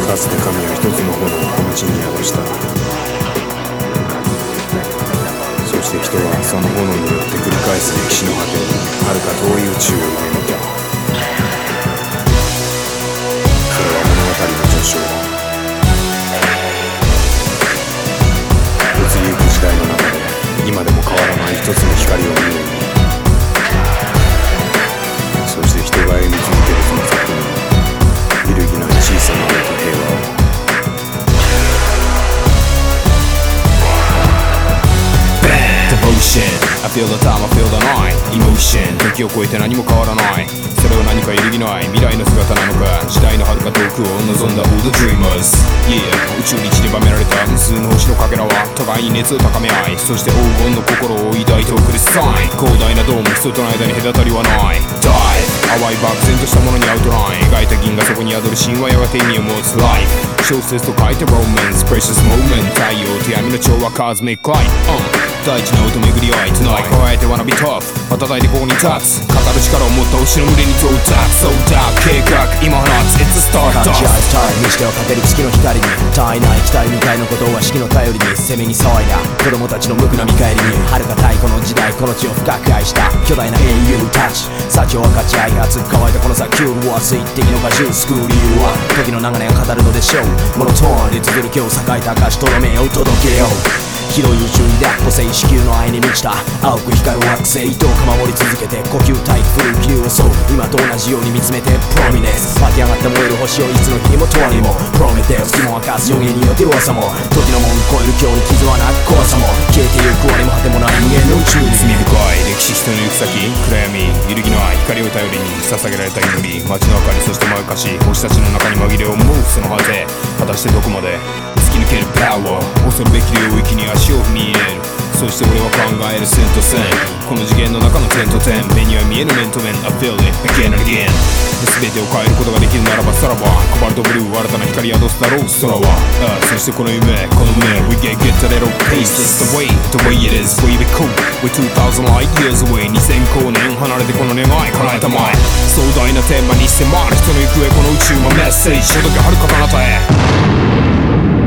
かつて神は一つの炎をこの地に宿した。そして人はその炎によって繰り返す歴史の果てに遥か遠い宇宙を夢見た。それは物語の序章。移りゆく時代の中で今でも変わらない一つの光を見るに、そして人が歩み続けるその先に揺るぎない小さな愛と平和を。 I feel the time, I feel the night Emotion 時を超えて何も変わらない。それは何か揺るぎない未来の姿なのか。時代の遥か遠くを望んだ All the dreamers Yeah 宇宙に散りばめられた無数の星のかけらは互いに熱を高め合い、そして黄金の心を抱いて送るサイン。広大なドーム人との間に隔たりはない。 Dive 淡い漠然としたものにアウトライン描いた銀がそこに宿る神話やがて意味を持つ Life 小説と書いて Romance Precious moment 太陽と闇の調和 Cosmic Light大地の音巡り合い Tonight 輝いて wanna be tough 瞬いてここに立つ語る力を持った牛の群れに到達 So dark 計画今放つ It's a start 感じ合うタイムにしてはかける月の光に絶えない期待みたいなことは四季の頼りに攻めに騒いだ子供たちの無垢な見返りに遥か太古の時代この地を深く愛した巨大な英雄たち幸を分かち合い熱く乾いたこの砂丘は水滴の果汁救う理由は時の流れが語るのでしょう。モノトーンで綴る今日栄えた証との目を届けよう。広い宇宙に抱っこせ子宮の愛に満ちた青く光る惑星どうか守り続けて呼吸体育古い気流をそう今と同じように見つめてプロミネス湧き上がって燃える星をいつの日にも永遠にもプロメテウス肝明かす予言によって噂も時の門超える今日に傷はなく怖さも消えてゆく我も果てもない無限の宇宙に罪深い歴史人の行く先暗闇揺るぎの愛光を頼りに捧げられた祈り街の明かりそしてまかし星たちの中に紛れを思うその果て果たしてどこまで突き抜けるパワー恐るべき領域に足を踏み入れる。そして俺は考える線と線この次元の中の点と点目には見える面と面 I feel it again and again 全てを変えることができるならばさらばコバルトブルー新たな光宿すだろう空はそしてこの夢この目 We get a little pace That's the way it is Baby cool We're 2000 light years away 2000光年離れてこの願い叶えたまえ壮大なテーマに迫る人の行方この宇宙はメッセージ届け遥か彼方へ